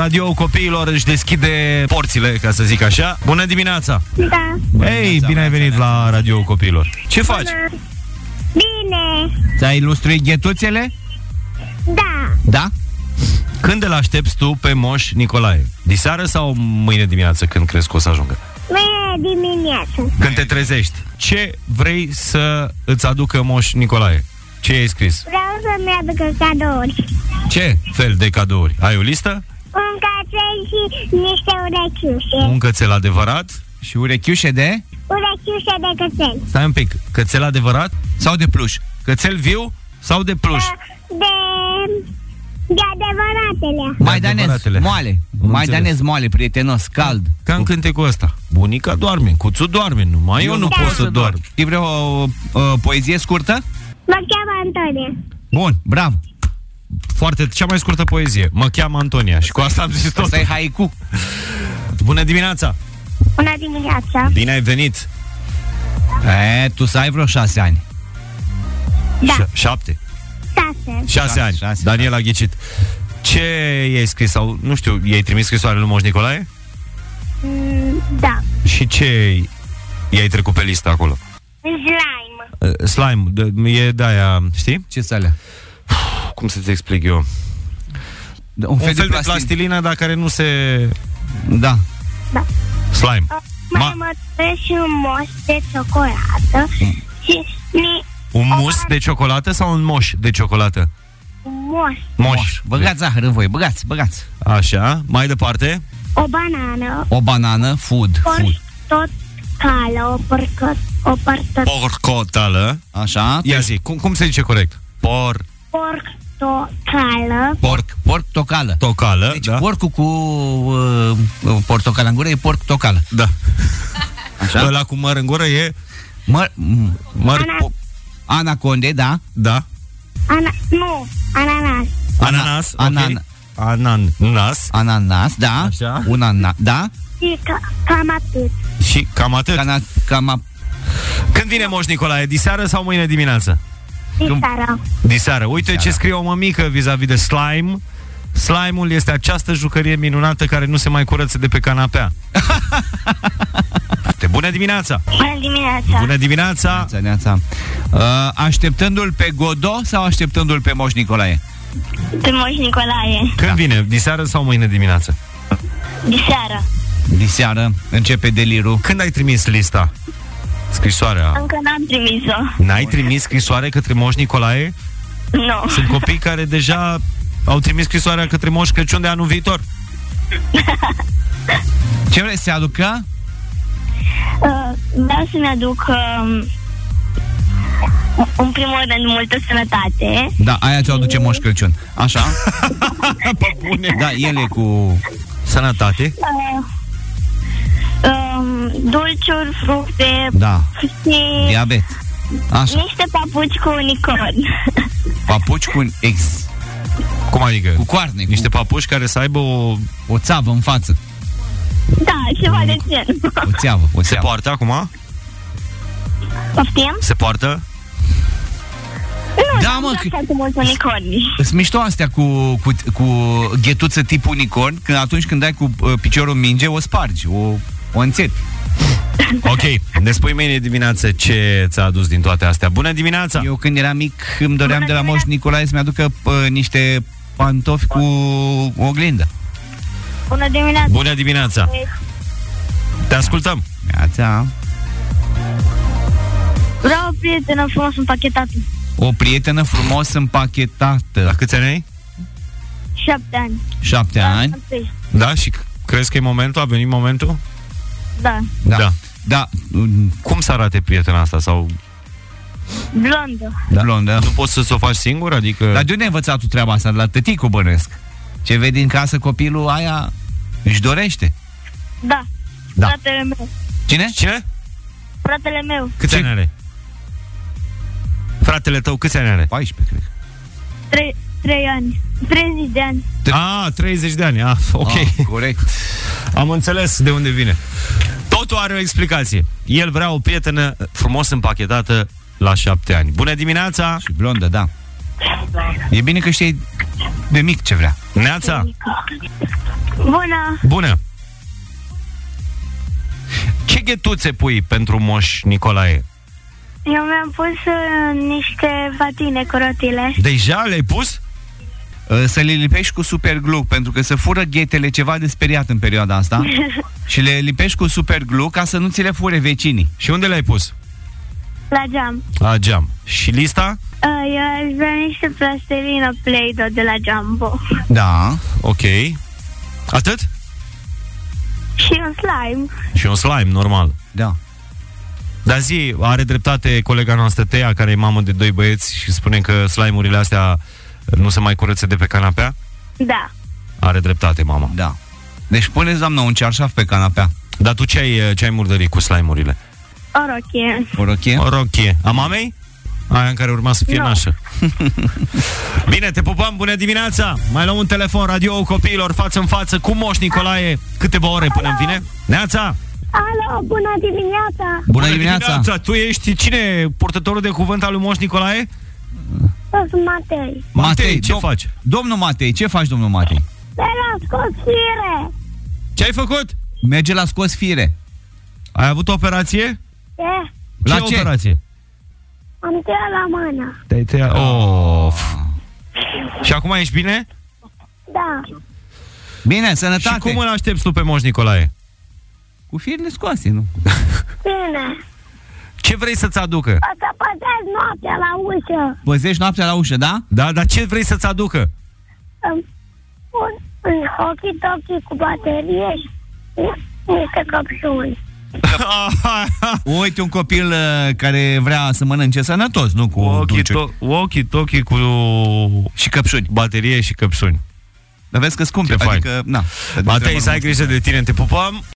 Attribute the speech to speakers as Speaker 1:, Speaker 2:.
Speaker 1: Radio Copiilor își deschide porțile, ca să zic așa. Bună dimineața!
Speaker 2: Da.
Speaker 1: Hei, bine ai venit la Radio Copiilor. Ce faci?
Speaker 2: Bine.
Speaker 3: Ți-ai ilustruit ghetuțele?
Speaker 2: Da.
Speaker 3: Da?
Speaker 1: Când îl aștepți tu pe Moș Nicolae? Diseară sau mâine dimineață, când crezi că o să ajungă?
Speaker 2: Mâine dimineață.
Speaker 1: Când te trezești. Ce vrei să îți aducă Moș Nicolae? Ce ai scris?
Speaker 2: Vreau să-mi aducă cadouri.
Speaker 1: Ce fel de cadouri? Ai o listă?
Speaker 2: Un cățel și niște urechiușe.
Speaker 1: Un cățel adevărat?
Speaker 3: Și urechiușe de?
Speaker 2: Urechiușe de cățel.
Speaker 1: Stai un pic, cățel adevărat sau de pluș? Cățel viu sau de pluș?
Speaker 2: De adevăratele.
Speaker 3: Maidanez,
Speaker 1: adevăratele.
Speaker 3: moale. Maidanez moale, prietenos, cald.
Speaker 1: Ca în cântecul ăsta. Bunica doarme, cuțul doarme, numai eu nu pot să dorm.
Speaker 3: Știi vreo poezie scurtă?
Speaker 2: Mă cheamă Antonia.
Speaker 3: Bun, bravo.
Speaker 1: Foarte, cea mai scurtă poezie. Mă cheamă Antonia și cu asta am zis tot.
Speaker 3: Asta e haiku.
Speaker 1: Bună dimineața!
Speaker 2: Bună dimineața.
Speaker 1: Bine ai venit!
Speaker 3: Tu să ai vreo 6 ani.
Speaker 2: Da.
Speaker 1: 7?
Speaker 2: 6.
Speaker 1: 6 ani.
Speaker 3: 6.
Speaker 1: Daniel a ghicit. Ce i-ai scris? Sau, nu știu, i-ai trimis scrisoare lui Moș Nicolae?
Speaker 2: Da.
Speaker 1: Și ce i-ai trecut pe listă acolo?
Speaker 2: Slime.
Speaker 1: Slime, e de-aia, știi?
Speaker 3: Ce să alea?
Speaker 1: Cum să-ți explic eu? Un fel de plastilină, dar care nu se...
Speaker 3: Da.
Speaker 2: Da.
Speaker 1: Slime.
Speaker 2: Mai mă și un moș de ciocolată. Și
Speaker 1: un mus de ciocolată sau un moș de ciocolată?
Speaker 2: Moș.
Speaker 3: Băgați zahăr în voi, băgați.
Speaker 1: Așa, mai departe.
Speaker 2: O banană.
Speaker 3: O banană, food.
Speaker 2: Portocală. O
Speaker 1: Porcotală.
Speaker 3: Așa.
Speaker 1: Ia zi, cum se zice corect?
Speaker 2: Portocală.
Speaker 3: Portocală.
Speaker 1: Tocală,
Speaker 3: deci
Speaker 1: da.
Speaker 3: porcul cu portocală în gură e portocală.
Speaker 1: Da.
Speaker 3: Așa?
Speaker 1: Ăla cu măr în gură e...
Speaker 3: Anaconde, da?
Speaker 1: Da.
Speaker 2: Ananas.
Speaker 1: Ananas,
Speaker 3: da.
Speaker 1: Așa.
Speaker 3: Da.
Speaker 2: Și cam atât.
Speaker 1: Și cam atât. Când vine Moș Nicolae? Diseară sau mâine dimineață? Diseară. Uite ce scrie o mămică vis-a-vis de slime. Slime-ul este această jucărie minunată care nu se mai curăță de pe canapea. Bună dimineața!
Speaker 2: Bună dimineața!
Speaker 1: Bună dimineața!
Speaker 3: Neața. Așteptându-l pe Godot sau așteptându-l pe Moș Nicolae?
Speaker 2: Pe Moș Nicolae.
Speaker 1: Când vine? Diseară sau mâine dimineață?
Speaker 3: Diseară. Începe delirul.
Speaker 1: Când ai trimis lista? Scrisoarea?
Speaker 2: Încă n-am trimis-o.
Speaker 1: N-ai trimis scrisoare către Moș Nicolae?
Speaker 2: Nu.
Speaker 1: Sunt copii care deja au trimis scrisoarea către Moș Crăciun de anul viitor.
Speaker 3: Ce vrei să aducă?
Speaker 2: Vreau să-mi aduc în primul rând multă sănătate.
Speaker 3: Da, aia ți-o aduce Moș Crăciun. Așa? Bune. Da, el e cu
Speaker 1: sănătate.
Speaker 2: Dulciuri, fructe.
Speaker 3: Da.
Speaker 2: Și
Speaker 3: diabet. Așa.
Speaker 2: Niște papuci cu unicorn.
Speaker 3: Papuci cu
Speaker 1: Cum adică?
Speaker 3: Cu coarne.
Speaker 1: Niște papuci care să aibă
Speaker 3: o țavă în față.
Speaker 2: Da, ceva de gen.
Speaker 3: O țeavă.
Speaker 1: Se poartă acum?
Speaker 2: Poftim?
Speaker 1: Se poartă?
Speaker 2: Nu,
Speaker 3: da, mă,
Speaker 2: foarte mulți unicorni.
Speaker 3: Sunt mișto astea cu ghetuță tip unicorn, când atunci când dai cu piciorul în minge, o spargi, o înțepi.
Speaker 1: Ok, ne spui mâine dimineață ce ți-a adus din toate astea. Bună dimineața!
Speaker 3: Eu când eram mic îmi doream de la Moș Nicolae să-mi aducă niște pantofi cu oglindă.
Speaker 2: Bună dimineața!
Speaker 1: Bună dimineața! Te ascultăm!
Speaker 3: Neața.
Speaker 2: Vreau o prietenă frumos împachetată.
Speaker 3: O prietenă frumos împachetată.
Speaker 1: La câți ani ai?
Speaker 2: 7 ani.
Speaker 3: 7 ani?
Speaker 1: Da, și crezi că e momentul? A venit momentul?
Speaker 2: Da.
Speaker 1: Cum să arate prietena asta? Sau...
Speaker 2: Blondă.
Speaker 3: Blondă.
Speaker 1: Nu poți să o faci singur? Adică...
Speaker 3: Dar de unde ai învățat tu treaba asta? De la tăticul, bănesc. Ce vedi în casă copilul, aia își dorește.
Speaker 2: Da. Fratele meu.
Speaker 3: Cine?
Speaker 2: Fratele meu.
Speaker 1: Câți ani are? Fratele tău câți ani are?
Speaker 3: 14, cred.
Speaker 2: 3 ani. 30 de ani.
Speaker 1: 30 de ani. Ok.
Speaker 3: Corect.
Speaker 1: Am înțeles de unde vine. Totul are o explicație. El vrea o prietenă frumos împachetată la 7 ani. Bună dimineața!
Speaker 3: Și blondă, da. E bine că știi de mic ce vrea.
Speaker 1: Neața!
Speaker 2: Bună!
Speaker 1: Bună! Ce ghetuțe pui pentru Moș Nicolae?
Speaker 2: Eu mi-am pus niște patine cu rotile.
Speaker 1: Deja le-ai pus?
Speaker 3: Să le lipești cu super glue, pentru că se fură ghetele, ceva de speriat în perioada asta. Și le lipești cu super glue ca să nu ți le fure vecinii.
Speaker 1: Și unde le-ai pus?
Speaker 2: La geam.
Speaker 1: La geam. Și lista?
Speaker 2: Eu aș vrea niște plastelină Play-Doh de la Jumbo.
Speaker 3: Da.
Speaker 1: Ok. Atât?
Speaker 2: Și un slime.
Speaker 1: Și un slime, normal.
Speaker 3: Da.
Speaker 1: Dar zi, are dreptate colega noastră Tea, care e mamă de 2 băieți și spune că slime-urile astea nu se mai curăță de pe canapea?
Speaker 2: Da.
Speaker 1: Are dreptate, mama.
Speaker 3: Da. Deci puneți, doamnă, un cearșaf pe canapea.
Speaker 1: Dar tu ce ai murdărit cu slime-urile?
Speaker 2: O rochie.
Speaker 3: O rochie?
Speaker 1: O rochie. A mamei? Aia în care urma să fie nașă. Bine, te pupăm, bună dimineața. Mai luăm un telefon, radio copiilor, față în față cu Moș Nicolae. Câteva ore până în vine. Neața!
Speaker 2: Alo, bună dimineața!
Speaker 3: Bună dimineața!
Speaker 1: Tu ești cine? Purtătorul de cuvânt al lui Moș Nicolae?
Speaker 2: Sunt Matei.
Speaker 1: Matei, ce faci?
Speaker 3: Domnul Matei, ce faci, domnul Matei?
Speaker 2: De la scos fire.
Speaker 1: Ce ai făcut?
Speaker 3: Merge la scos fire.
Speaker 1: Ai avut o operație?
Speaker 2: Ce?
Speaker 3: La
Speaker 1: ce
Speaker 3: ce?
Speaker 1: operație?
Speaker 2: Am tăiat la mână.
Speaker 1: Te-ai tăiat? Of. Și acum ești bine?
Speaker 2: Da.
Speaker 3: Bine, sănătate.
Speaker 1: Și cum îl aștepți tu pe Moș Nicolae?
Speaker 3: Cu firele scoase, nu?
Speaker 2: Bine.
Speaker 1: Ce vrei să-ți aducă?
Speaker 2: O să păzesc noaptea la ușă.
Speaker 3: Păzești noaptea la ușă, da?
Speaker 1: Da, dar ce vrei să-ți aducă?
Speaker 2: Un hockey-tockey cu baterie și niște căpșuni.
Speaker 3: Uite un copil care vrea să mănânce sănătos, nu cu dulciuri.
Speaker 1: Walkie-talkie cu
Speaker 3: Și căpșuni.
Speaker 1: baterie și căpșuni.
Speaker 3: Dar vezi că scumpe,
Speaker 1: Ce fain.
Speaker 3: adică, na.
Speaker 1: Matei, să ai grijă de tine, te pupăm.